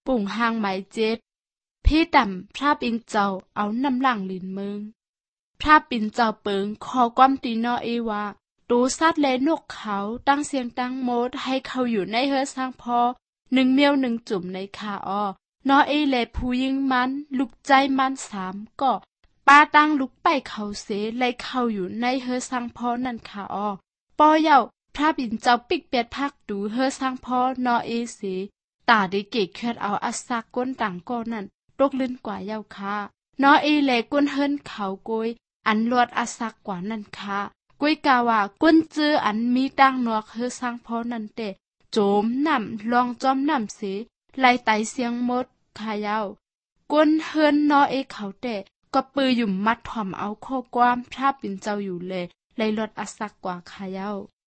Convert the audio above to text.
ปุ่งหางไหมเจ็ดพี่ต่ำพระปิงเจ้าเอาน้ำหลังลินเมืองพระปินเจ้าเปิงคอความตีนอเอว่าตูซัดและนกเขาตั้งเสียงตั้งโมดให้เขาอยู่ในเฮือสร้างพอหนึ่งเมียวหนึ่งจุ่มในคาอ้อนอเอและผู้ยิงมันลุกใจมันสามก็ป้าตั้งลุกไปเขาเสไล่เขาอยู่ในเฮือสร้างพอนั่นคาอ้อปอเย่าพระปินเจ้าปิกเปียดพักดูเฮือสร้างพอนอเอเสตาได้เกะเคิดเอาอัสซากก้นต่างก้อนนั่นตกลื่นกว่าเย้าค่ะนอเอแลก้นเฮิรนเขาโกยอันลวดอัสซักกว่านั่นค่ะก้วยกาว่าก้นจื้ออันมีตั้งนอกเฮือสร้างพอนั่นเตะโจมน้ำลองจอมน้ำเสไล่ไตเสียงมดขายาวก้นเฮิรนนอเอเขาเตะก็ปืออยู่มัดถ่อมเอาข้อความพระปิ่นเจ้าอยู่เลยไล่ลวดอัสซักกว่าขายาว